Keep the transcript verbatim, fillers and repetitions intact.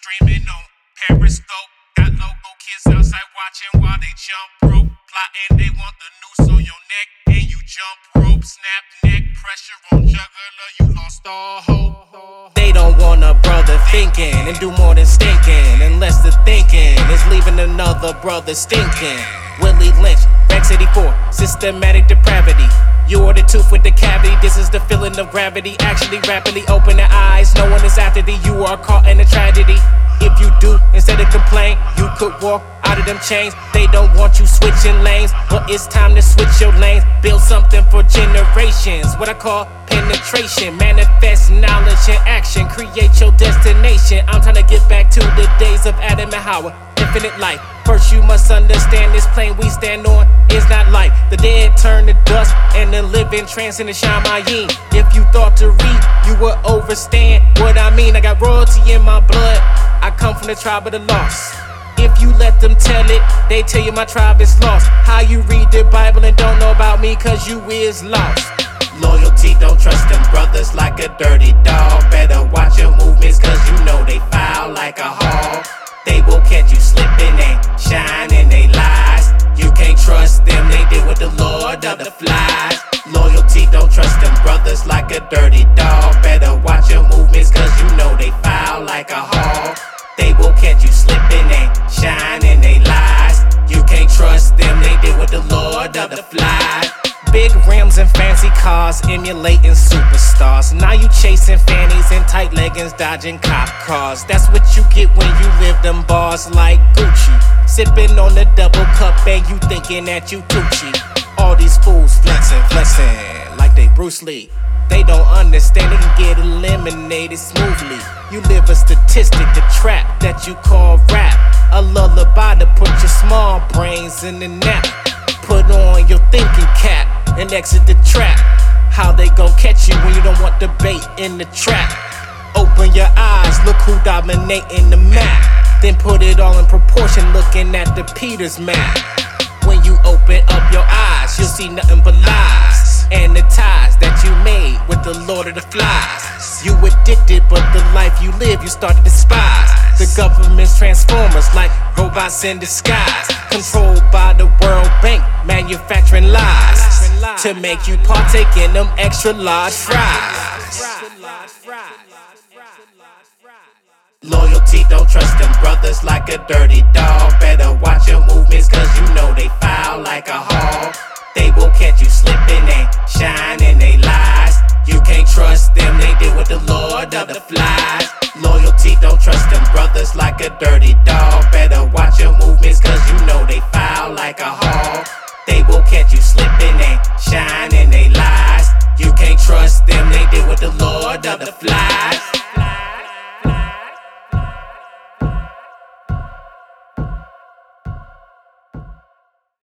streaming on Periscope. Got local kids outside watching while they jump rope. Plotting, they want the noose on your neck and you jump rope. Snap neck, pressure on juggler, you lost all hope. They don't want a brother thinking and do more than stinking, unless the thinking is leaving another brother stinking. Willie Lynch, Rex eighty-four, systematic depravity. You are the tooth with the cavity, this is the feeling of gravity. Actually rapidly open the eyes, no one is after thee. You are caught in a tragedy. If you do, instead of complain, you could walk out of them chains. They don't want you switching lanes, but it's time to switch your lanes. Build something for generations, what I call penetration. Manifest knowledge and action, create your destination. I'm trying to get back to the days of Adam and Hawa, infinite life. First you must understand this plane we stand on is not life. The dead turn to dust and the living transcend to Shamayim. If you thought to read, you would overstand what I mean. I got royalty in my blood, I come from the tribe of the lost. If you let them tell it, they tell you my tribe is lost. How you read the Bible and don't know about me cause you is lost. Loyalty, don't trust them brothers like a dirty dog. Better watch your movements cause you know they foul like a hog. They will catch you slipping and shining they lies. You can't trust them, they deal with the Lord of the flies. Loyalty, don't trust them brothers like a dirty dog. Better watch your movements cause you know they foul like a hog. They will catch you slipping and shining they lies. You can't trust them, they deal with the Lord of the flies. Big rims and fancy cars, emulating superstars. Now you chasing fannies and tight leggings, dodging cop cars. That's what you get when you live them bars like Gucci. Sipping on the double cup and you thinking that you Gucci. All these fools flexing, flexing like they Bruce Lee. They don't understand, they can get eliminated smoothly. You live a statistic, the trap that you call rap. A lullaby to put your small brains in the nap. Put on your thinking cap and exit the trap. How they gon' catch you when you don't want the bait in the trap? Open your eyes, look who dominating the map. Then put it all in proportion, looking at the Peters map. When you open up your eyes, you'll see nothing but lies and the ties that you made with the Lord of the Flies. You addicted, but the life you live, you start to despise. The government's transformers like robots in disguise, controlled by the World Bank, manufacturing lies to make you partake in them extra large fries. Loyalty, don't trust them brothers like a dirty dog. Better watch your movements cause you know they foul like a hog. They will catch you slipping and shining they lies. You can't trust them, they deal with the Lord of the flies. Loyalty, don't trust them brothers like a dirty dog.